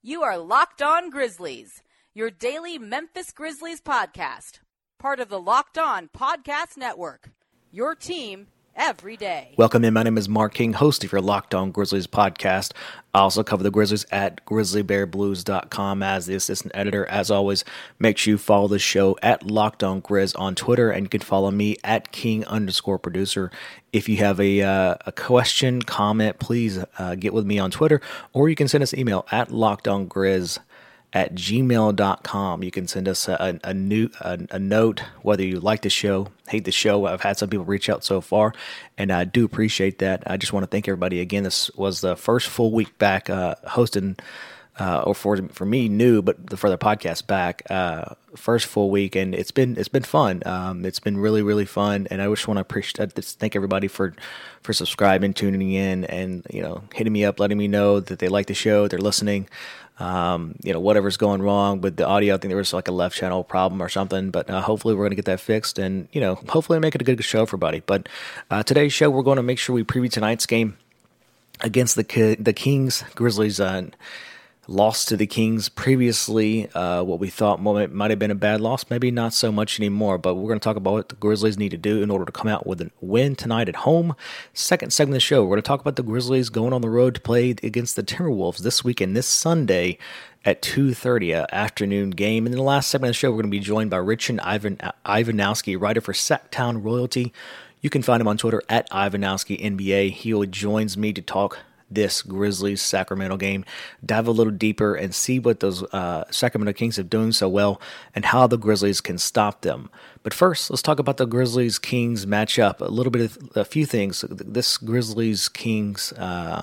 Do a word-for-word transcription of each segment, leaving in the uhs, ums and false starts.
You are Locked On Grizzlies, your daily Memphis Grizzlies podcast, part of the Locked On Podcast Network, your team every day. Welcome in. My name is Mark King, host of your Locked On Grizzlies podcast. I also cover the Grizzlies at grizzly bear blues dot com as the assistant editor. As always, make sure you follow the show at Locked On Grizz on Twitter, and you can follow me at King underscore producer. If you have a uh, a question, comment, please uh, get with me on Twitter, or you can send us an email at lockedongrizz at gmail dot com. You can send us a, a, new, a, a note, whether you like the show, hate the show. I've had some people reach out so far, and I do appreciate that. I just want to thank everybody again. This was the first full week back uh, hosting, uh, or for for me new, but the, for the podcast back, uh, first full week, and it's been it's been fun. Um, it's been really really fun, and I just want to appreciate just thank everybody for for subscribing, tuning in, and you know hitting me up, letting me know that they like the show, they're listening. Um, you know, whatever's going wrong with the audio. I think there was like a left channel problem or something, but uh, hopefully we're going to get that fixed and, you know, hopefully make it a good show for everybody. But uh, today's show, we're going to make sure we preview tonight's game against the the Kings. Grizzlies uh, lost to the Kings previously. Uh, what we thought moment might have been a bad loss, maybe not so much anymore, but we're going to talk about what the Grizzlies need to do in order to come out with a win tonight at home. Second segment of the show, we're going to talk about the Grizzlies going on the road to play against the Timberwolves this weekend, this Sunday at two thirty, uh, afternoon game. And in the last segment of the show, we're going to be joined by Richard Ivan, Ivanowski, writer for Sacktown Royalty. You can find him on Twitter at Ivanowski N B A. He joins me to talk this Grizzlies Sacramento game, dive a little deeper and see what those uh, Sacramento Kings have done so well and how the Grizzlies can stop them. But first, let's talk about the Grizzlies Kings matchup. A little bit of a few things. This Grizzlies Kings uh,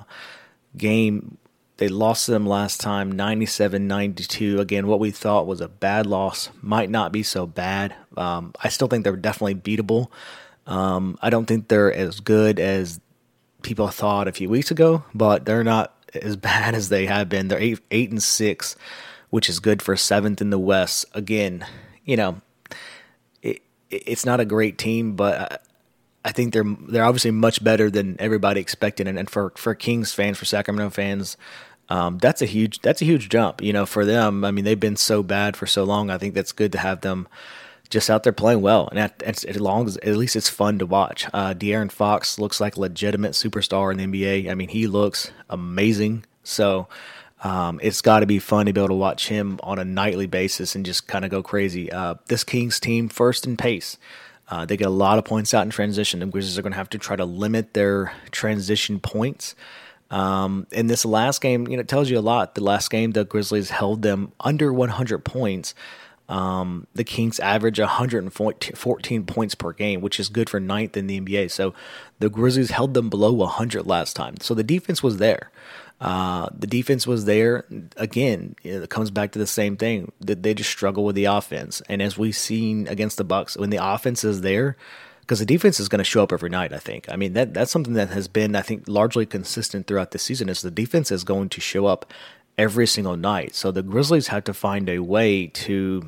game, they lost to them last time, ninety-seven ninety-two. Again, what we thought was a bad loss might not be so bad. Um, I still think they're definitely beatable. Um, I don't think they're as good as people thought a few weeks ago, but they're not as bad as they have been. They're eight, eight and six, which is good for seventh in the West. Again, you know, it, it's not a great team, but I think they're they're obviously much better than everybody expected. And, and for, for Kings fans, for Sacramento fans, um, that's a huge that's a huge jump. You know, for them, I mean, they've been so bad for so long. I think that's good to have them just out there playing well, and at, at, as long as at least it's fun to watch. Uh, De'Aaron Fox looks like a legitimate superstar in the N B A. I mean, he looks amazing. So um, it's got to be fun to be able to watch him on a nightly basis and just kind of go crazy. Uh, this Kings team, first in pace. Uh, they get a lot of points out in transition. The Grizzlies are going to have to try to limit their transition points. Um, in this last game, you know, it tells you a lot. The last game, the Grizzlies held them under one hundred points. Um, the Kings average one hundred fourteen points per game, which is good for ninth in the N B A. So the Grizzlies held them below one hundred last time. So the defense was there. Uh, the defense was there. Again, it comes back to the same thing. They just struggle with the offense. And as we've seen against the Bucks, when the offense is there, because the defense is going to show up every night, I think. I mean, that that's something that has been, I think, largely consistent throughout the season is the defense is going to show up every single night. So the Grizzlies have to find a way to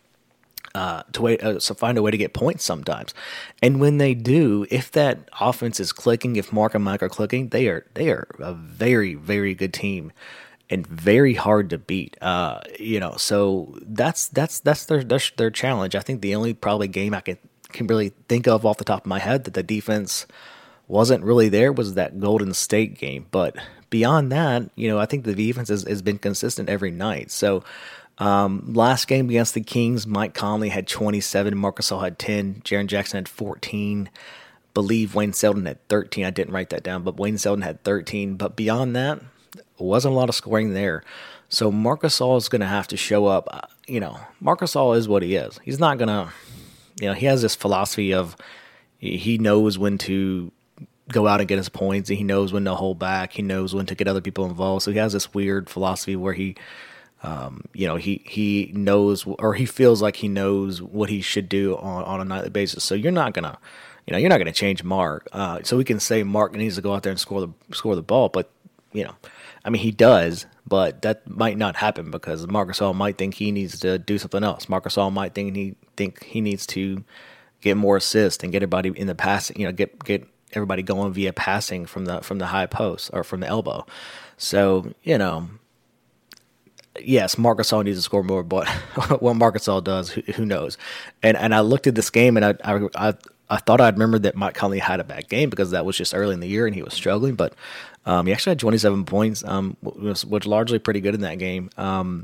uh, to wait, uh, so find a way to get points sometimes. And when they do, if that offense is clicking, if Mark and Mike are clicking, they are they are a very very good team and very hard to beat. Uh, you know, so that's that's that's their, their their challenge. I think the only probably game I can can really think of off the top of my head that the defense wasn't really there was that Golden State game. But beyond that, you know, I think the defense has, has been consistent every night. So um, last game against the Kings, Mike Conley had twenty-seven, Marc Gasol had ten, Jaren Jackson had fourteen, believe Wayne Selden had thirteen. I didn't write that down, but Wayne Selden had thirteen. But beyond that, wasn't a lot of scoring there. So Marc Gasol is going to have to show up. You know, Marc Gasol is what he is. He's not going to, you know, he has this philosophy of he knows when to go out and get his points. He knows when to hold back. He knows when to get other people involved. So he has this weird philosophy where he, um, you know, he, he knows or he feels like he knows what he should do on, on a nightly basis. So you're not going to, you know, you're not going to change Mark. Uh, so we can say Mark needs to go out there and score the, score the ball, but you know, I mean, he does, but that might not happen because Marc Gasol might think he needs to do something else. Marc Gasol might think he think he needs to get more assists and get everybody in the passing, you know, get get everybody going via passing from the from the high post or from the elbow. So, you know, yes, Marc Gasol needs to score more, but what Marc Gasol does, who, who knows? And and I looked at this game, and I, I I I thought I'd remembered that Mike Conley had a bad game because that was just early in the year and he was struggling, but um, he actually had twenty-seven points, um, was, was largely pretty good in that game. Um,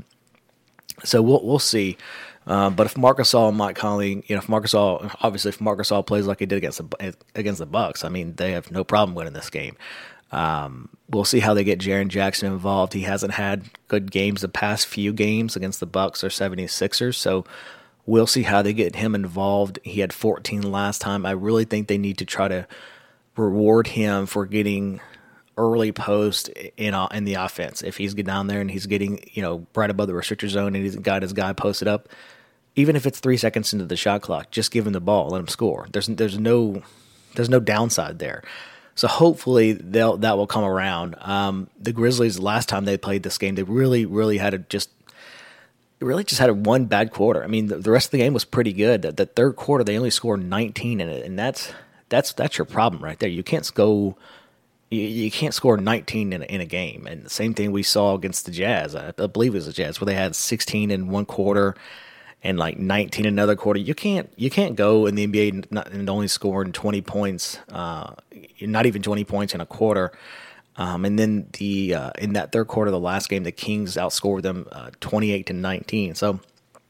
so we'll we'll see. Uh, but if Marc Gasol and Mike Conley, you know, if Marc Gasol, obviously if Marc Gasol plays like he did against the against the Bucks, I mean, they have no problem winning this game. Um, we'll see how they get Jaren Jackson involved. He hasn't had good games the past few games against the Bucks or seventy-sixers, so we'll see how they get him involved. He had fourteen last time. I really think they need to try to reward him for getting early post in uh, in the offense. If he's getting down there and he's getting, you know, right above the restrictor zone and he's got his guy posted up, even if it's three seconds into the shot clock, just give him the ball, let him score. There's there's no there's no downside there. So hopefully they'll that will come around. Um, the Grizzlies, last time they played this game, they really really had to just really just had a one bad quarter. I mean, the, the rest of the game was pretty good. The, the third quarter, they only scored nineteen in it, and that's that's that's your problem right there. You can't go. You, you can't score nineteen in a, in a game. And the same thing we saw against the Jazz. I, I believe it was the Jazz, where they had sixteen in one quarter and like nineteen in another quarter. You can't you can't go in the N B A and, not, and only scoring twenty points, uh, not even twenty points in a quarter. Um, and then the uh, in that third quarter of the last game, the Kings outscored them uh, twenty-eight to nineteen. So,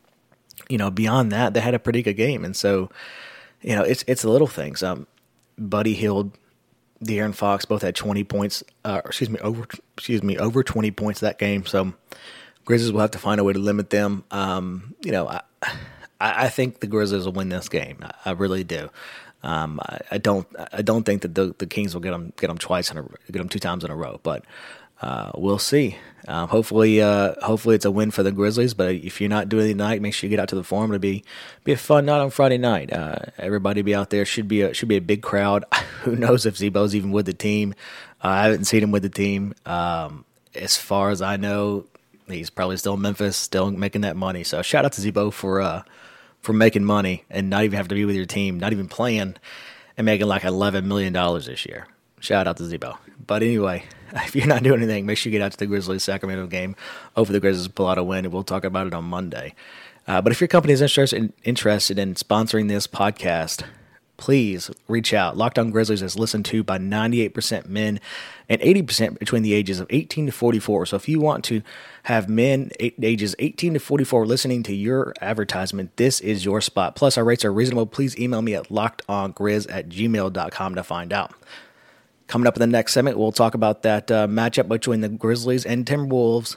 you know, beyond that, they had a pretty good game. And so, you know, it's it's the little things. Um, Buddy Hield, De'Aaron Fox both had twenty points. Uh, excuse me, over excuse me, over twenty points that game. So, Grizzlies will have to find a way to limit them. Um, you know, I, I think the Grizzlies will win this game. I, I really do. Um, I, I don't. I don't think that the, the Kings will get them get them twice in a get them two times in a row. But uh, we'll see. Um, hopefully, uh, hopefully it's a win for the Grizzlies. But if you're not doing it tonight, make sure you get out to the Forum. It'll be be a fun night on Friday night. Uh, everybody be out there. Should be a, should be a big crowd. Who knows if Z-Bo's even with the team? Uh, I haven't seen him with the team. Um, as far as I know, he's probably still in Memphis, still making that money. So shout out to Z-Bo for. Uh, for making money and not even have to be with your team, not even playing, and making like eleven million dollars this year. Shout out to Z-Bo. But anyway, if you're not doing anything, make sure you get out to the Grizzlies-Sacramento game. Hopefully the Grizzlies pull out a win, and we'll talk about it on Monday. Uh, but if your company is interested in, interested in sponsoring this podcast, please reach out. Locked On Grizzlies is listened to by ninety-eight percent men and eighty percent between the ages of eighteen to forty-four. So if you want to have men ages eighteen to forty-four listening to your advertisement, this is your spot. Plus, our rates are reasonable. Please email me at lockedongrizz at gmail dot com to find out. Coming up in the next segment, we'll talk about that uh, matchup between the Grizzlies and Timberwolves.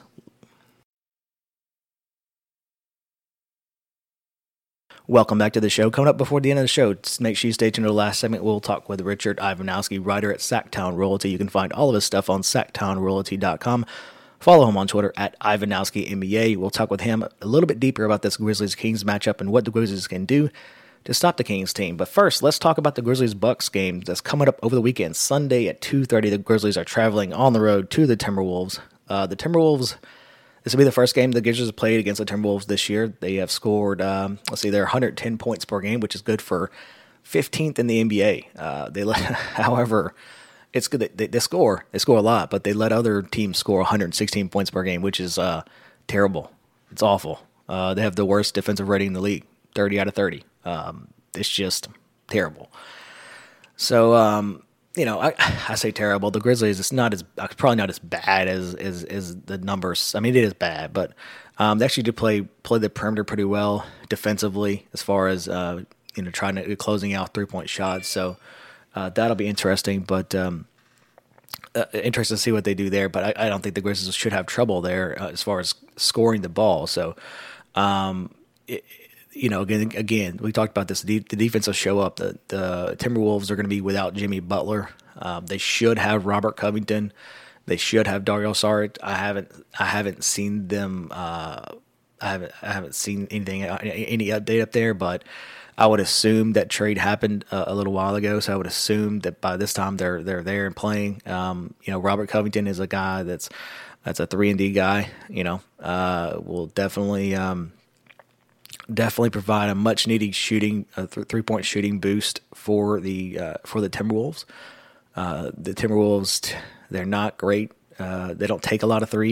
Welcome back to the show. Coming up before the end of the show, make sure you stay tuned to the last segment. We'll talk with Richard Ivanowski, writer at Sacktown Royalty. You can find all of his stuff on sacktown royalty dot com. Follow him on Twitter at Ivanowski N B A. We'll talk with him a little bit deeper about this Grizzlies-Kings matchup and what the Grizzlies can do to stop the Kings team. But first, let's talk about the Grizzlies-Bucks game that's coming up over the weekend. Sunday at two thirty, the Grizzlies are traveling on the road to the Timberwolves. Uh, the Timberwolves... This will be the first game the Grizzlies have played against the Timberwolves this year. They have scored, um, let's see, they're one hundred ten points per game, which is good for fifteenth in the N B A. Uh, they, let, however, it's good. They, they score, they score a lot, but they let other teams score one hundred sixteen points per game, which is uh, terrible. It's awful. Uh, they have the worst defensive rating in the league, thirty out of thirty. Um, it's just terrible. So. Um, You know, I, I say terrible. The Grizzlies, it's not as probably not as bad as as, as the numbers. I mean, it is bad, but um, they actually do play play the perimeter pretty well defensively, as far as uh, you know, trying to closing out three point shots. So uh, that'll be interesting. But um, uh, interesting to see what they do there. But I, I don't think the Grizzlies should have trouble there uh, as far as scoring the ball. So. Um, it, You know, again, again, we talked about this. The, the defense will show up. The, the Timberwolves are going to be without Jimmy Butler. Um, they should have Robert Covington. They should have Dario Saric. I haven't, I haven't seen them. Uh, I haven't, I haven't seen anything, any update up there. But I would assume that trade happened a, a little while ago. So I would assume that by this time they're they're there and playing. Um, you know, Robert Covington is a guy that's that's a three and D guy. You know, uh, will definitely. Um, Definitely provide a much needed shooting, a th- three point shooting boost for the uh, for the Timberwolves. Uh, the Timberwolves, they're not great. Uh, they don't take a lot of threes.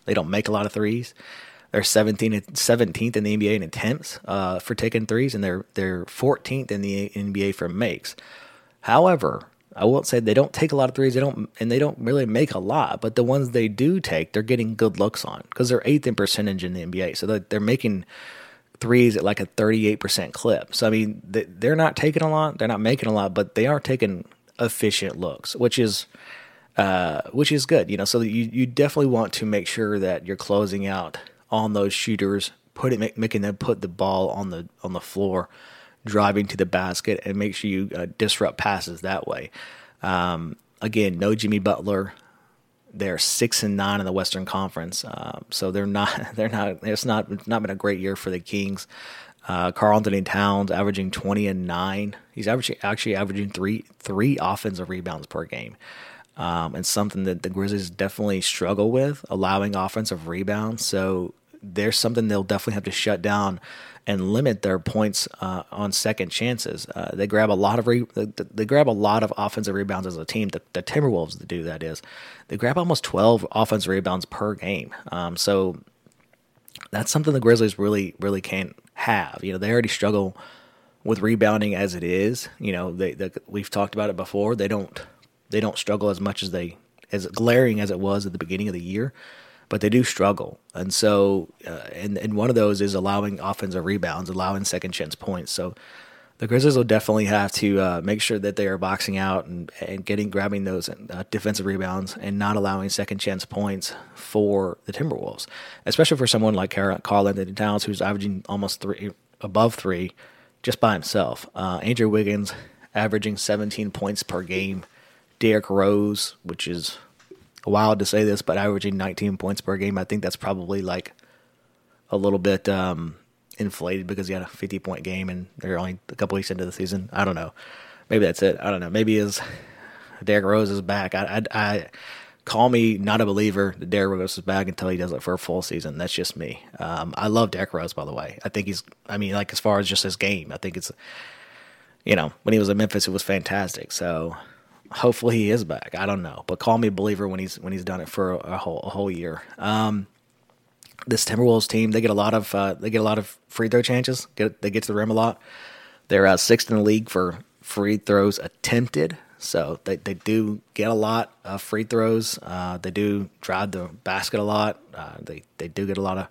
They don't make a lot of threes. They're seventeenth, seventeenth in the N B A in attempts uh, for taking threes, and they're they're fourteenth in the N B A for makes. However, I won't say they don't take a lot of threes. They don't, and they don't really make a lot. But the ones they do take, they're getting good looks on because they're eighth in percentage in the N B A. So they're, they're making threes at like a thirty-eight percent clip. So I mean, they're not taking a lot. They're not making a lot, but they are taking efficient looks, which is uh, which is good. You know, so you you definitely want to make sure that you're closing out on those shooters, put it, making them put the ball on the on the floor, driving to the basket, and make sure you uh, disrupt passes that way. Um, again, no Jimmy Butler. They're six and nine in the Western Conference, uh, so they're not. They're not. It's not. It's not been a great year for the Kings. Uh, Karl-Anthony Towns averaging twenty and nine. He's averaging actually averaging three three offensive rebounds per game. Um, and something that the Grizzlies definitely struggle with, allowing offensive rebounds. So there's something they'll definitely have to shut down and limit their points uh, on second chances. Uh, they grab a lot of re- they grab a lot of offensive rebounds as a team. The, the Timberwolves do that is they grab almost twelve offensive rebounds per game. Um, so that's something the Grizzlies really really can't have. You know, they already struggle with rebounding as it is. You know, they, they we've talked about it before. They don't. They don't struggle as much as they, as glaring as it was at the beginning of the year, but they do struggle. And so, uh, and, and one of those is allowing offensive rebounds, allowing second chance points. So the Grizzlies will definitely have to uh, make sure that they are boxing out and, and getting, grabbing those uh, defensive rebounds and not allowing second chance points for the Timberwolves, especially for someone like Karl-Anthony Towns, who's averaging almost three, above three just by himself. Uh, Andrew Wiggins averaging seventeen points per game. Derrick Rose, which is wild to say this, but averaging nineteen points per game. I think that's probably like a little bit um, inflated because he had a fifty-point game and they're only a couple weeks into the season. I don't know. Maybe that's it. I don't know. Maybe his Derrick Rose is back. I, I, I call me not a believer that Derrick Rose is back until he does it for a full season. That's just me. Um, I love Derrick Rose, by the way. I think he's. I mean, like as far as just his game, I think it's. You know, when he was in Memphis, it was fantastic. So. Hopefully he is back. I don't know, but call me a believer when he's when he's done it for a, a whole a whole year. Um, this Timberwolves team, they get a lot of uh, they get a lot of free throw chances. Get they get to the rim a lot. They're uh, sixth in the league for free throws attempted, so they they do get a lot of free throws. Uh, they do drive the basket a lot. Uh, they they do get a lot of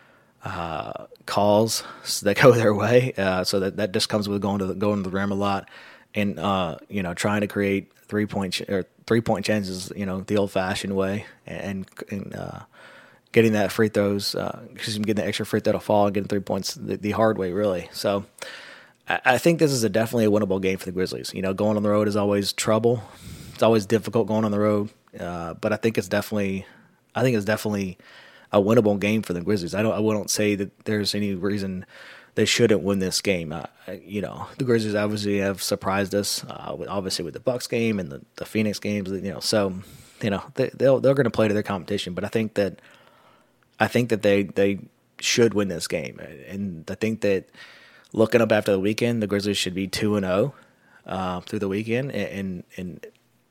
uh, calls that go their way. Uh, so that, that just comes with going to the, going to the rim a lot. And uh, you know, trying to create three point ch- or three point chances, you know, the old fashioned way, and, and uh, getting that free throws, uh, getting the extra free throw to fall and getting three points the, the hard way, really. So I, I think this is a definitely a winnable game for the Grizzlies. You know, going on the road is always trouble. It's always difficult going on the road, uh, but I think it's definitely, I think it's definitely a winnable game for the Grizzlies. I don't, I wouldn't say that there's any reason they shouldn't win this game. Uh, you know, the Grizzlies obviously have surprised us, uh, with, obviously with the Bucks game and the, the Phoenix games. You know, so you know they they'll, they're going to play to their competition. But I think that I think that they they should win this game, and I think that looking up after the weekend, the Grizzlies should be two and zero uh, through the weekend, and and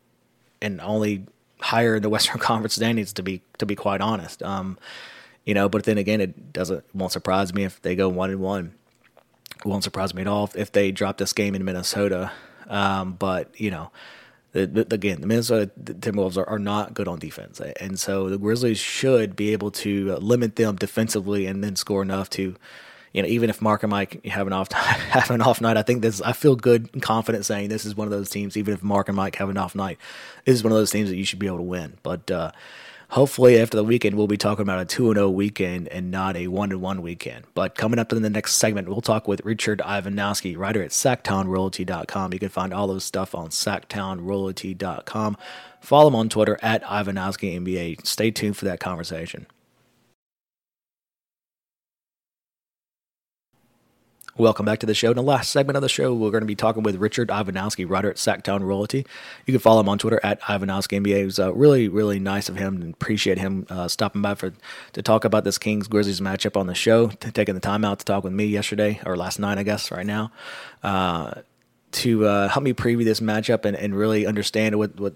and only higher in the Western Conference standings, to be to be quite honest. Um, You know, but then again, it doesn't won't surprise me if they go one and one. It won't surprise me at all if they drop this game in Minnesota. Um, but you know, the, the, again, the Minnesota Timberwolves are, are not good on defense, and so the Grizzlies should be able to limit them defensively and then score enough to, you know, even if Mark and Mike have an off have an off night. I think this. I feel good and confident saying this is one of those teams. Even if Mark and Mike have an off night, this is one of those teams that you should be able to win. But uh, hopefully, after the weekend, we'll be talking about a two and oh weekend and not a one and one weekend. But coming up in the next segment, we'll talk with Richard Ivanowski, writer at Sacktown Royalty dot com. You can find all those stuff on Sacktown Royalty dot com. Follow him on Twitter at Ivanowski N B A. Stay tuned for that conversation. Welcome back to the show. In the last segment of the show, we're going to be talking with Richard Ivanowski, writer at Sacktown Royalty. You can follow him on Twitter at Ivanowski N B A. It was uh, really, really nice of him, and appreciate him uh, stopping by for to talk about this Kings-Grizzlies matchup on the show, t- taking the time out to talk with me yesterday, or last night, I guess, right now, uh, to uh, help me preview this matchup and, and really understand what, what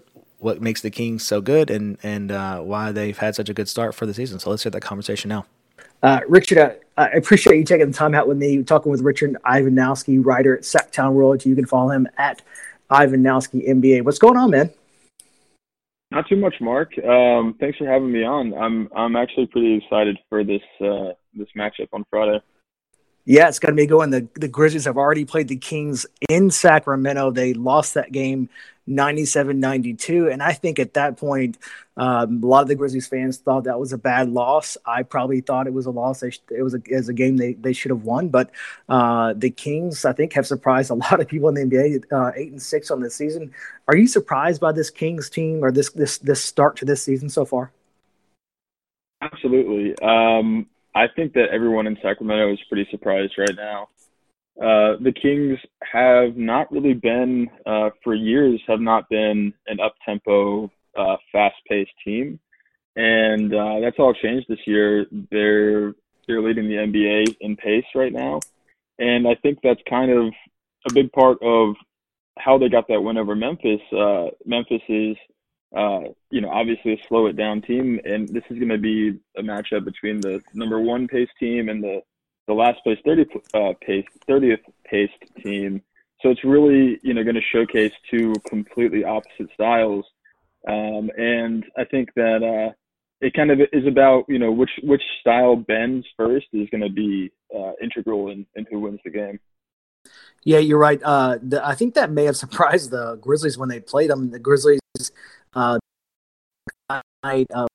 what makes the Kings so good and and uh, why they've had such a good start for the season. So let's hear that conversation now. Uh, Richard, uh, I appreciate you taking the time out with me, talking with Richard Ivanowski, writer at Sacktown Royalty. You can follow him at Ivanowski N B A. What's going on, man? Not too much, Mark. Um, thanks for having me on. I'm I'm actually pretty excited for this uh, this matchup on Friday. Yeah, it's going to be going. The, the Grizzlies have already played the Kings in Sacramento. They lost that game ninety-seven ninety-two. And I think at that point, um, a lot of the Grizzlies fans thought that was a bad loss. I probably thought it was a loss. They, it was a, it was a game they, they should have won. But uh, the Kings, I think, have surprised a lot of people in the N B A, uh, eight and six on this season. Are you surprised by this Kings team or this this this start to this season so far? Absolutely. Um, I think that everyone in Sacramento is pretty surprised right now. Uh, the Kings have not really been, uh, for years, have not been an up-tempo, uh, fast-paced team. And uh, that's all changed this year. They're they're leading the N B A in pace right now. And I think that's kind of a big part of how they got that win over Memphis. Uh, Memphis is, uh, you know, obviously a slow-it-down team, and this is going to be a matchup between the number one pace team and the the last place thirtieth uh, pace thirtieth paced team. So it's really, you know, going to showcase two completely opposite styles. Um, and I think that uh, it kind of is about, you know, which which style bends first is going to be uh, integral in, in who wins the game. Yeah, you're right. Uh, the, I think that may have surprised the Grizzlies when they played them. The Grizzlies uh, night uh,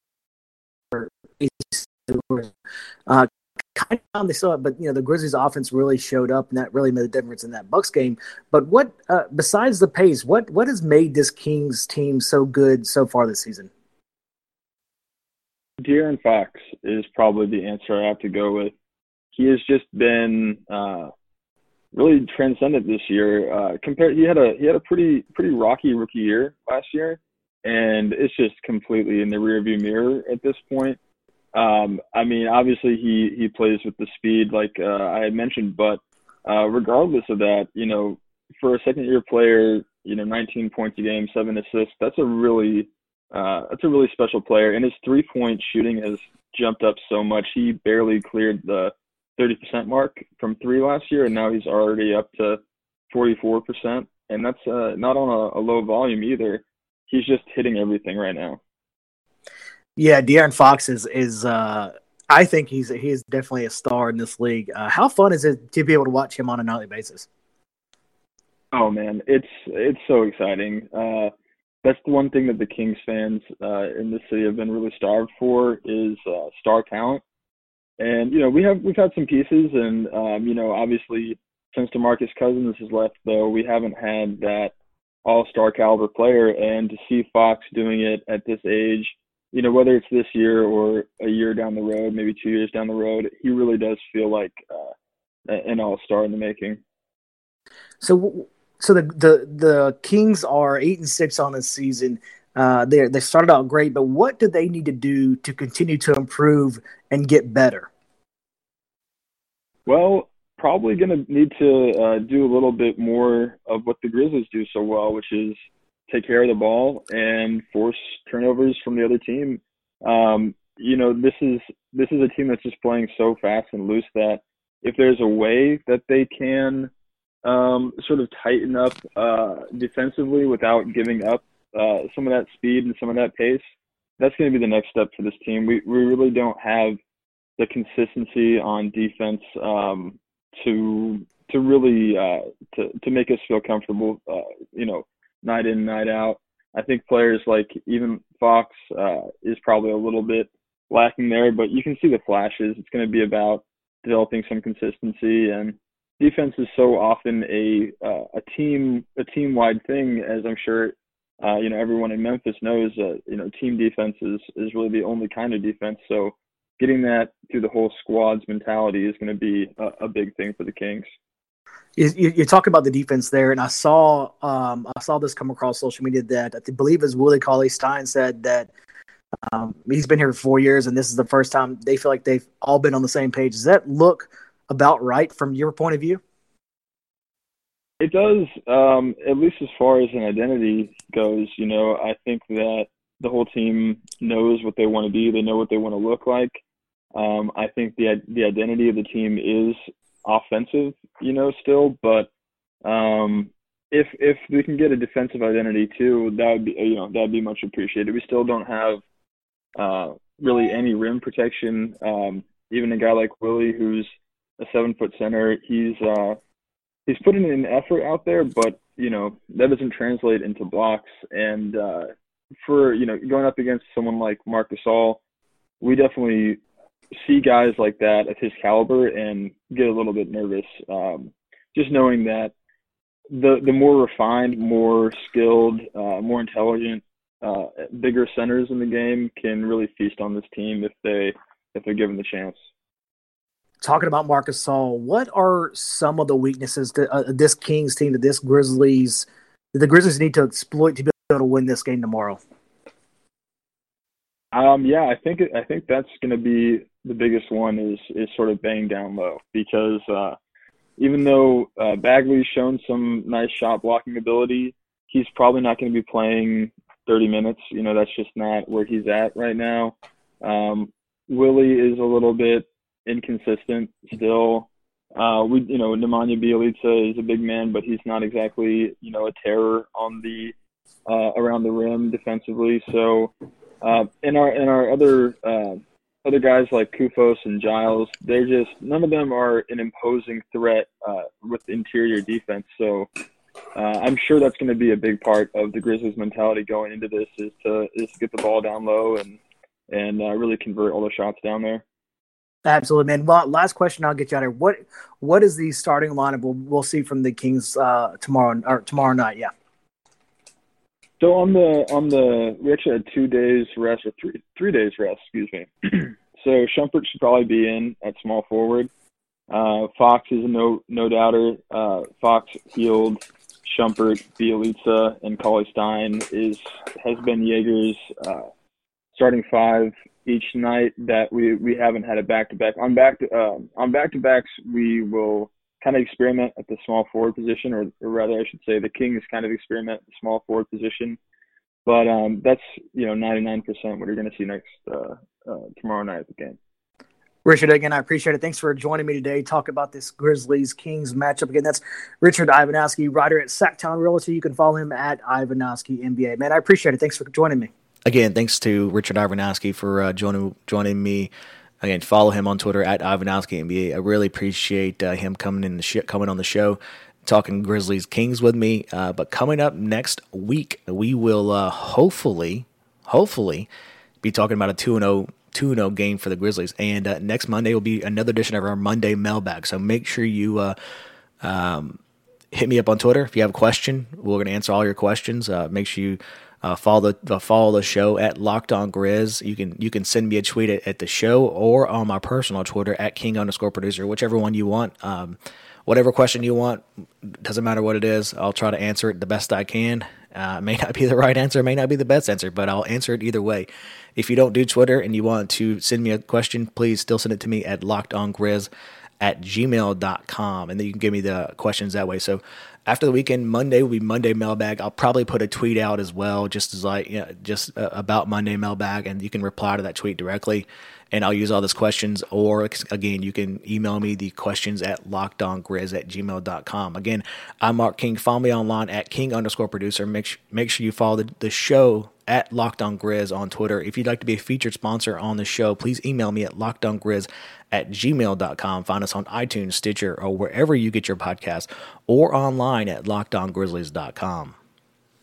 uh, kind of they saw it, but you know the Grizzlies' offense really showed up, and that really made a difference in that Bucks game. But what, uh, besides the pace, what what has made this Kings team so good so far this season? De'Aaron Fox is probably the answer I have to go with. He has just been uh, really transcendent this year. Uh, compared, he had a he had a pretty pretty rocky rookie year last year, and it's just completely in the rearview mirror at this point. Um, I mean, obviously he, he plays with the speed like uh, I had mentioned, but uh, regardless of that, you know, for a second-year player, you know, nineteen points a game, seven assists, that's a really uh, that's a really special player. And his three-point shooting has jumped up so much. He barely cleared the thirty percent mark from three last year, and now he's already up to forty-four percent. And that's uh, not on a, a low volume either. He's just hitting everything right now. Yeah, De'Aaron Fox is is uh, I think he's he's definitely a star in this league. Uh, how fun is it to be able to watch him on a nightly basis? Oh man, it's it's so exciting. Uh, that's the one thing that the Kings fans uh, in this city have been really starved for is uh, star talent. And you know we have we've had some pieces, and um, you know obviously since DeMarcus Cousins has left, though, we haven't had that all-star caliber player. And to see Fox doing it at this age, you know, whether it's this year or a year down the road, maybe two years down the road, he really does feel like uh, an all-star in the making. So, so the the, the Kings are eight and six on this season. Uh, they they started out great, but what do they need to do to continue to improve and get better? Well, probably going to need to uh, do a little bit more of what the Grizzlies do so well, which is take care of the ball and force turnovers from the other team. Um, you know, this is this is a team that's just playing so fast and loose that if there's a way that they can um, sort of tighten up uh, defensively without giving up uh, some of that speed and some of that pace, that's going to be the next step for this team. We we really don't have the consistency on defense um, to to really uh, to to make us feel comfortable. Uh, you know. Night in, night out. I think players like even Fox uh, is probably a little bit lacking there, but you can see the flashes. It's going to be about developing some consistency, and defense is so often a uh, a team a team wide thing, as I'm sure uh, you know everyone in Memphis knows. Uh, you know, team defense is is really the only kind of defense. So getting that through the whole squad's mentality is going to be a, a big thing for the Kings. You, you talk about the defense there, and I saw um, I saw this come across social media that I believe is Willie Cauley-Stein said that um, he's been here for four years, and this is the first time they feel like they've all been on the same page. Does that look about right from your point of view? It does, um, at least as far as an identity goes. You know, I think that the whole team knows what they want to be. They know what they want to look like. Um, I think the the identity of the team is offensive, you know, still. But um, if if we can get a defensive identity too, that would be, you know, that would be much appreciated. We still don't have uh, really any rim protection. Um, even a guy like Willie, who's a seven foot center, he's uh, he's putting in an effort out there, but you know that doesn't translate into blocks. And uh, for you know going up against someone like Marc Gasol, we definitely see guys like that of his caliber and get a little bit nervous. Um, just knowing that the the more refined, more skilled, uh, more intelligent, uh, bigger centers in the game can really feast on this team if they if they're given the chance. Talking about Marc Gasol, what are some of the weaknesses that uh, this Kings team, that this Grizzlies, that the Grizzlies need to exploit to be able to win this game tomorrow? Um, yeah, I think I think that's going to be the biggest one is is sort of bang down low, because uh, even though uh, Bagley's shown some nice shot blocking ability, he's probably not going to be playing thirty minutes. You know, that's just not where he's at right now. Um, Willie is a little bit inconsistent still. Uh, we, you know, Nemanja Bjelica is a big man, but he's not exactly, you know, a terror on the uh, around the rim defensively. So, uh, and our and our other uh, other guys like Kufos and Giles, they're just none of them are an imposing threat uh, with interior defense. So, uh, I'm sure that's going to be a big part of the Grizzlies' mentality going into this is to is to get the ball down low and and uh, really convert all the shots down there. Absolutely, man. Well, last question, I'll get you out of here. What what is the starting lineup we'll, we'll see from the Kings uh, tomorrow or tomorrow night? Yeah. So on the on the we actually had two days rest or three three days rest, excuse me. So Shumpert should probably be in at small forward. Uh, Fox is a no no doubter. Uh, Fox, Hield, Shumpert, Bjelica, and Cauley Stein is has been Jaeger's uh, starting five each night that we, we haven't had a back-to-back. On back to, um, on back-to-backs, we will kind of experiment at the small forward position, or, or rather I should say the Kings kind of experiment at the small forward position. But um, that's, you know, ninety-nine percent what you're going to see next uh, uh, tomorrow night at the game. Richard, again, I appreciate it. Thanks for joining me today. Talk about this Grizzlies-Kings matchup. Again, that's Richard Ivanowski, writer at Sacktown Realty. You can follow him at Ivanowski N B A. Man, I appreciate it. Thanks for joining me. Again, thanks to Richard Ivanowski for uh, joining joining me. Again, follow him on Twitter at Ivanowski N B A. I really appreciate uh, him coming in the sh- coming on the show, talking Grizzlies Kings with me. Uh, but coming up next week, we will uh, hopefully, hopefully, be talking about a two and oh two and oh game for the Grizzlies. And uh, next Monday will be another edition of our Monday mailbag. So make sure you uh, um, hit me up on Twitter if you have a question. We're going to answer all your questions. Uh, make sure you. Uh, follow the uh, follow the show at Locked On Grizz. You can you can send me a tweet at, at the show or on my personal Twitter at King underscore producer, whichever one you want. Um, whatever question you want, doesn't matter what it is. I'll try to answer it the best I can. Uh, it may not be the right answer, it may not be the best answer, but I'll answer it either way. If you don't do Twitter and you want to send me a question, please still send it to me at lockedongrizz at gmail dot com, and then you can give me the questions that way. So after the weekend, Monday will be Monday Mailbag. I'll probably put a tweet out as well, just as like, you know, just uh, about Monday Mailbag, and you can reply to that tweet directly, and I'll use all those questions. Or again, you can email me the questions at lockedongrizz at gmail dot com. Again, I'm Mark King. Follow me online at King underscore producer. Make sure, make sure you follow the, the show at Locked On Grizz on Twitter. If you'd like to be a featured sponsor on the show, please email me at lockedongrizz at gmail dot com. Find us on iTunes, Stitcher, or wherever you get your podcasts, or online at locked on grizzlies dot com.